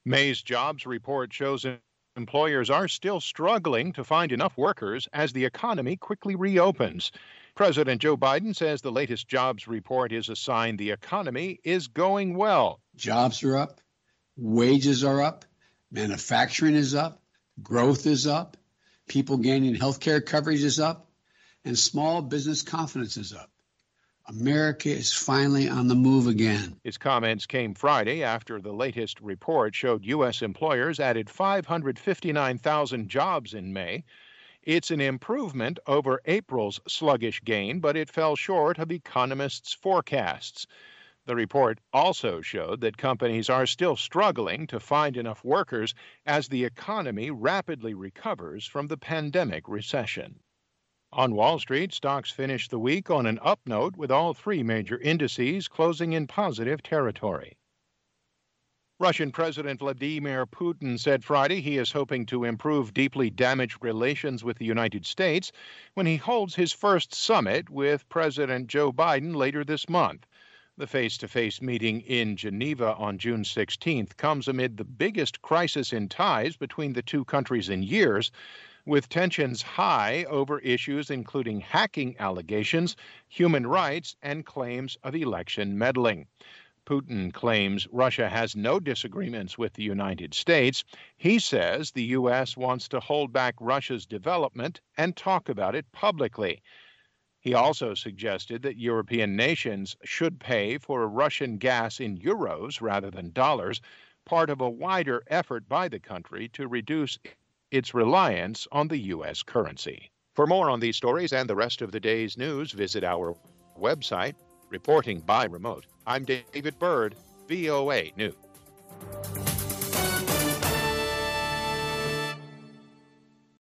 May's jobs report shows employers are still struggling to find enough workers as the economy quickly reopens. President Joe Biden says the latest jobs report is a sign the economy is going well. Jobs are up, wages are up, manufacturing is up, growth is up, people gaining health care coverage is up, and small business confidence is up. America is finally on the move again. His comments came Friday after the latest report showed U.S. employers added 559,000 jobs in May. It's an improvement over April's sluggish gain, but it fell short of economists' forecasts. The report also showed that companies are still struggling to find enough workers as the economy rapidly recovers from the pandemic recession. On Wall Street, stocks finished the week on an up note with all three major indices closing in positive territory. Russian President Vladimir Putin said Friday he is hoping to improve deeply damaged relations with the United States when he holds his first summit with President Joe Biden later this month. The face-to-face meeting in Geneva on June 16th comes amid the biggest crisis in ties between the two countries in years, with tensions high over issues including hacking allegations, human rights, and claims of election meddling. Putin claims Russia has no disagreements with the United States. He says the U.S. wants to hold back Russia's development and talk about it publicly. He also suggested that European nations should pay for Russian gas in euros rather than dollars, part of a wider effort by the country to reduce its reliance on the U.S. currency. For more on these stories and the rest of the day's news, visit our website, Reporting by Remote. I'm David Byrd, VOA News.